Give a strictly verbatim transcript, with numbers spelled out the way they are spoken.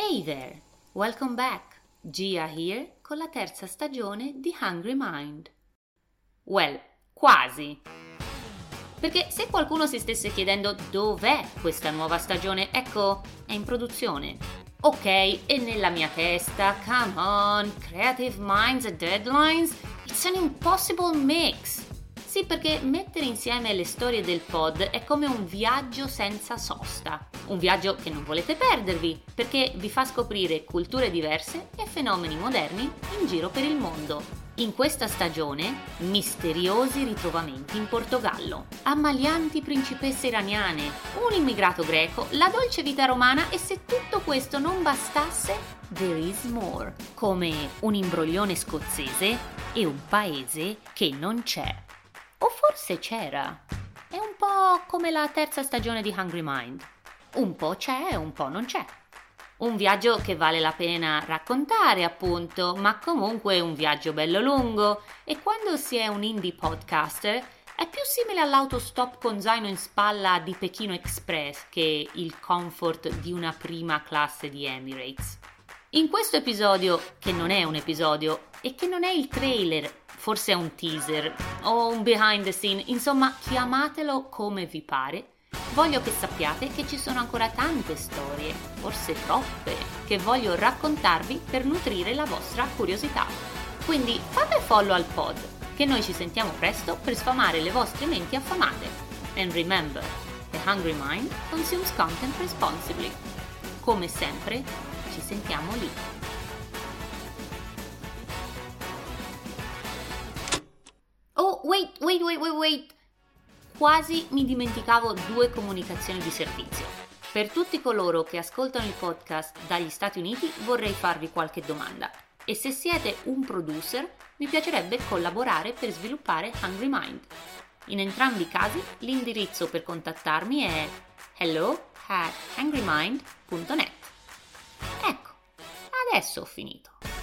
Hey there, welcome back. Gia here con la terza stagione di Hungry Mind. Well, quasi. Perché se qualcuno si stesse chiedendo dov'è questa nuova stagione, ecco, è in produzione. Ok, e nella mia testa, come on, creative minds and deadlines, it's an impossible mix. Sì, perché mettere insieme le storie del pod è come un viaggio senza sosta. Un viaggio che non volete perdervi, perché vi fa scoprire culture diverse e fenomeni moderni in giro per il mondo. In questa stagione, misteriosi ritrovamenti in Portogallo, ammalianti principesse iraniane, un immigrato greco, la dolce vita romana e se tutto questo non bastasse, there is more, come un imbroglione scozzese e un paese che non c'è. O forse c'era. È un po' come la terza stagione di Hungry Mind. Un po' c'è e un po' non c'è. Un viaggio che vale la pena raccontare, appunto, ma comunque un viaggio bello lungo. E quando si è un indie podcaster è più simile all'autostop con zaino in spalla di Pechino Express che il comfort di una prima classe di Emirates. In questo episodio, che non è un episodio e che non è il trailer, forse è un teaser o un behind the scene, insomma chiamatelo come vi pare, voglio che sappiate che ci sono ancora tante storie, forse troppe, che voglio raccontarvi per nutrire la vostra curiosità. Quindi fate follow al pod, che noi ci sentiamo presto per sfamare le vostre menti affamate. And remember, the hungry mind consumes content responsibly. Come sempre, ci sentiamo lì. Oh, wait, wait, wait, wait, wait. Quasi mi dimenticavo due comunicazioni di servizio. Per tutti coloro che ascoltano il podcast dagli Stati Uniti vorrei farvi qualche domanda. E se siete un producer, mi piacerebbe collaborare per sviluppare Hungry Mind. In entrambi i casi, l'indirizzo per contattarmi è hello at hungrymind punto net. Ecco, adesso ho finito.